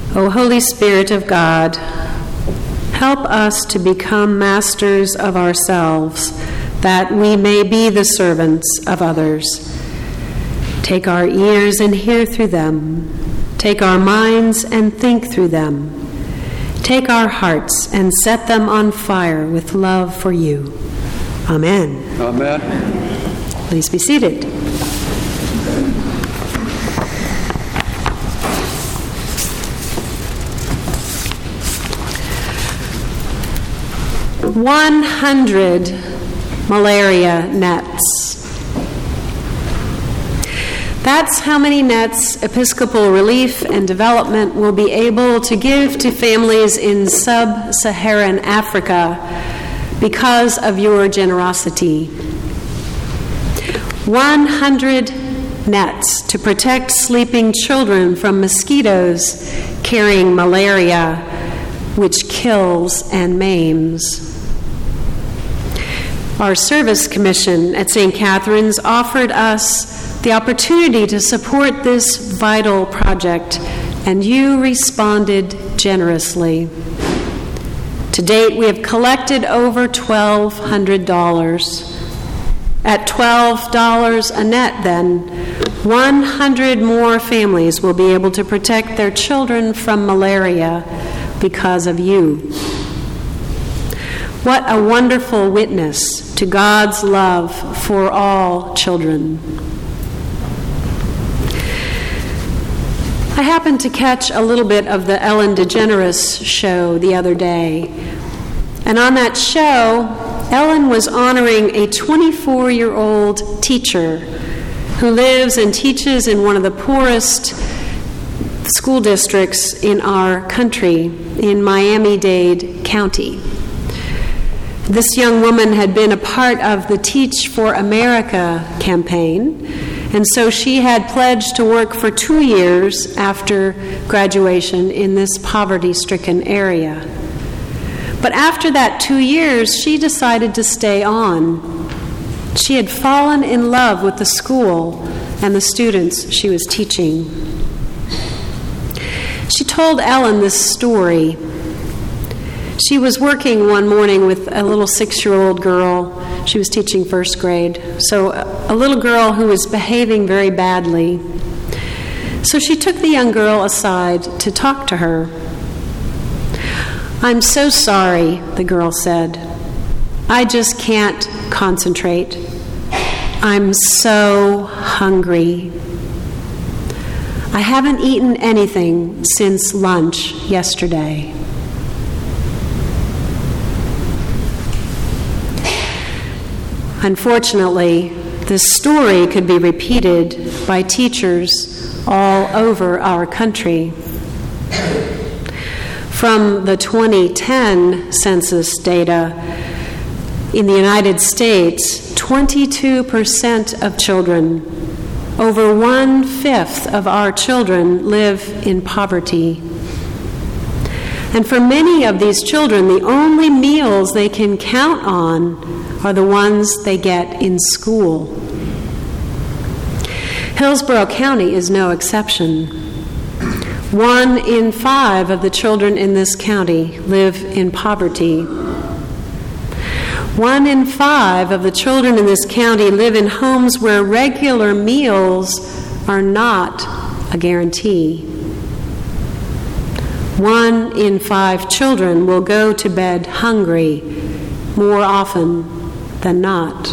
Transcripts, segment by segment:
O Holy Spirit of God, help us to become masters of ourselves, that we may be the servants of others. Take our ears and hear through them. Take our minds and think through them. Take our hearts and set them on fire with love for you. Amen. Amen. Please be seated. "100 malaria nets. That's how many nets Episcopal Relief and Development will be able to give to families in sub-Saharan Africa because of your generosity. 100 nets to protect sleeping children from mosquitoes carrying malaria, which kills and maims. Our service commission at St. Catherine's offered us the opportunity to support this vital project, and you responded generously. To date, we have collected over $1,200. At $12 a net, then, 100 more families will be able to protect their children from malaria because of you. What a wonderful witness to God's love for all children. I happened to catch a little bit of the Ellen DeGeneres show the other day. And on that show, Ellen was honoring a 24-year-old teacher who lives and teaches in one of the poorest school districts in our country, in Miami-Dade County. This young woman had been a part of the Teach for America campaign, and so she had pledged to work for 2 years after graduation in this poverty-stricken area. But after that 2 years, she decided to stay on. She had fallen in love with the school and the students she was teaching. She told Ellen this story. She was working one morning with a little 6-year-old girl. She was teaching first grade. So a little girl who was behaving very badly. So she took the young girl aside to talk to her. "I'm so sorry," the girl said. "I just can't concentrate. I'm so hungry. I haven't eaten anything since lunch yesterday." Unfortunately, this story could be repeated by teachers all over our country. From the 2010 census data, in the United States, 22% of children, over 1/5 of our children, live in poverty. And for many of these children, the only meals they can count on are the ones they get in school. Hillsborough County is no exception. 1 in 5 of the children in this county live in poverty. 1 in 5 of the children in this county live in homes where regular meals are not a guarantee. 1 in 5 children will go to bed hungry more often than not.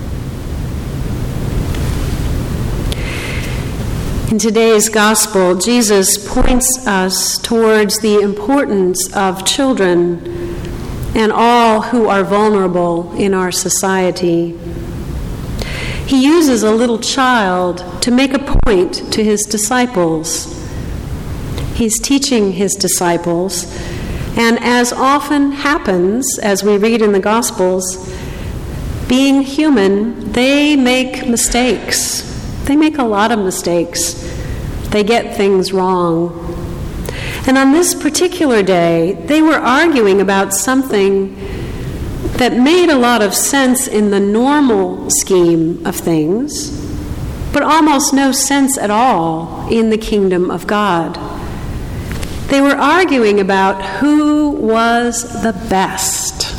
In today's gospel, Jesus points us towards the importance of children and all who are vulnerable in our society. He uses a little child to make a point to his disciples. He's teaching his disciples, and as often happens, as we read in the Gospels, being human, they make mistakes. They make a lot of mistakes. They get things wrong. And on this particular day, they were arguing about something that made a lot of sense in the normal scheme of things, but almost no sense at all in the kingdom of God. They were arguing about who was the best.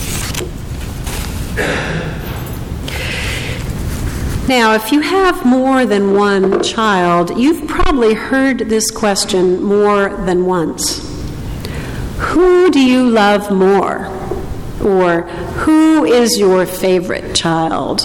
Now, if you have more than one child, you've probably heard this question more than once. Who do you love more? Or who is your favorite child?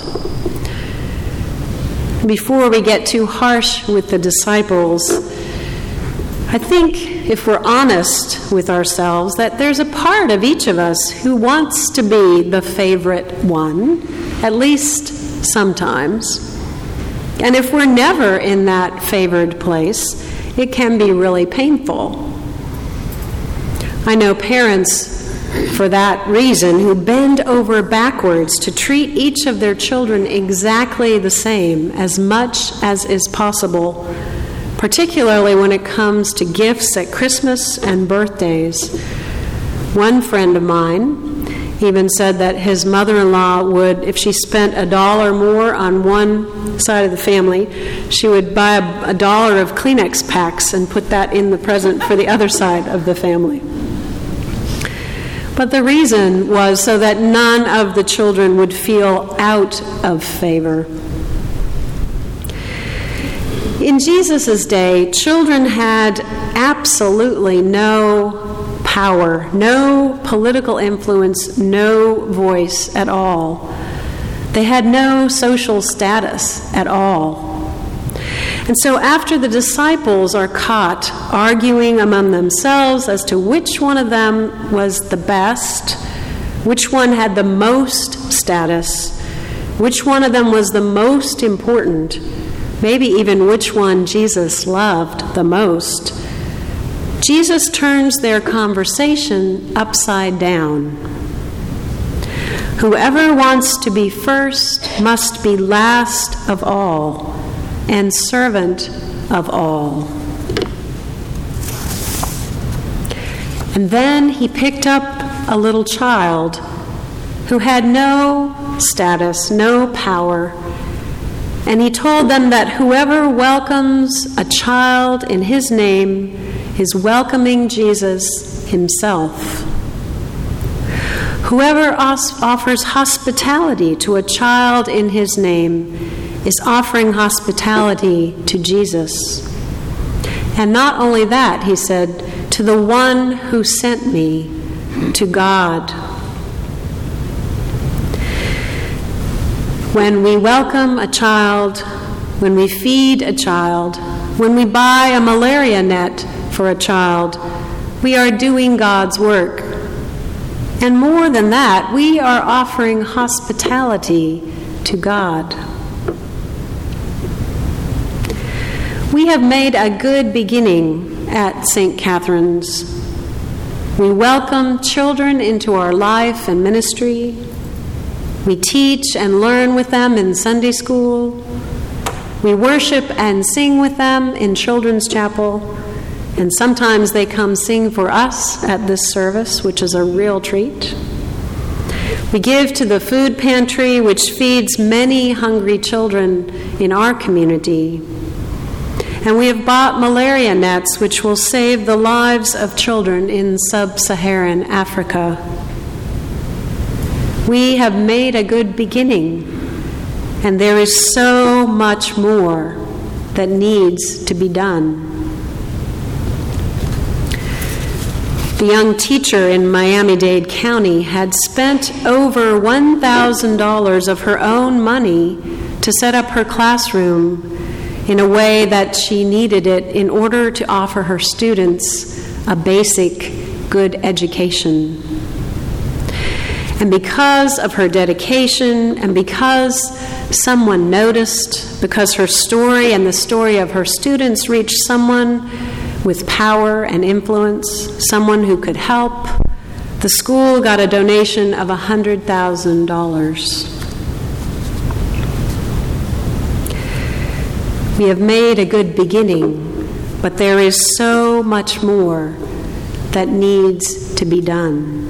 Before we get too harsh with the disciples, I think if we're honest with ourselves, that there's a part of each of us who wants to be the favorite one, at least sometimes. And if we're never in that favored place, it can be really painful. I know parents, for that reason, who bend over backwards to treat each of their children exactly the same, as much as is possible, particularly when it comes to gifts at Christmas and birthdays. One friend of mine even said that his mother-in-law would, if she spent $1 more on one side of the family, she would buy $1 of Kleenex packs and put that in the present for the other side of the family. But the reason was so that none of the children would feel out of favor. In Jesus' day, children had absolutely no power, no political influence, no voice at all. They had no social status at all. And so after the disciples are caught arguing among themselves as to which one of them was the best, which one had the most status, which one of them was the most important, maybe even which one Jesus loved the most, Jesus turns their conversation upside down. Whoever wants to be first must be last of all and servant of all. And then he picked up a little child who had no status, no power, and he told them that whoever welcomes a child in his name is welcoming Jesus himself. Whoever offers hospitality to a child in his name is offering hospitality to Jesus. And not only that, he said, to the one who sent me, to God. When we welcome a child, when we feed a child, when we buy a malaria net for a child, we are doing God's work. And more than that, we are offering hospitality to God. We have made a good beginning at St. Catherine's. We welcome children into our life and ministry. We teach and learn with them in Sunday school. We worship and sing with them in Children's Chapel. And sometimes they come sing for us at this service, which is a real treat. We give to the food pantry, which feeds many hungry children in our community. And we have bought malaria nets, which will save the lives of children in sub-Saharan Africa. We have made a good beginning, and there is so much more that needs to be done. The young teacher in Miami-Dade County had spent over $1,000 of her own money to set up her classroom in a way that she needed it in order to offer her students a basic good education. And because of her dedication, and because someone noticed, because her story and the story of her students reached someone with power and influence, someone who could help, the school got a donation of $100,000. We have made a good beginning, but there is so much more that needs to be done.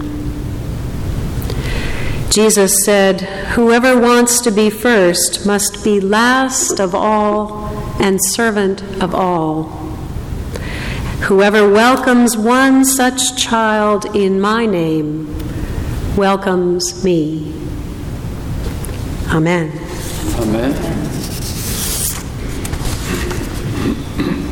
Jesus said, "Whoever wants to be first must be last of all and servant of all." Whoever welcomes one such child in my name welcomes me. Amen. Amen.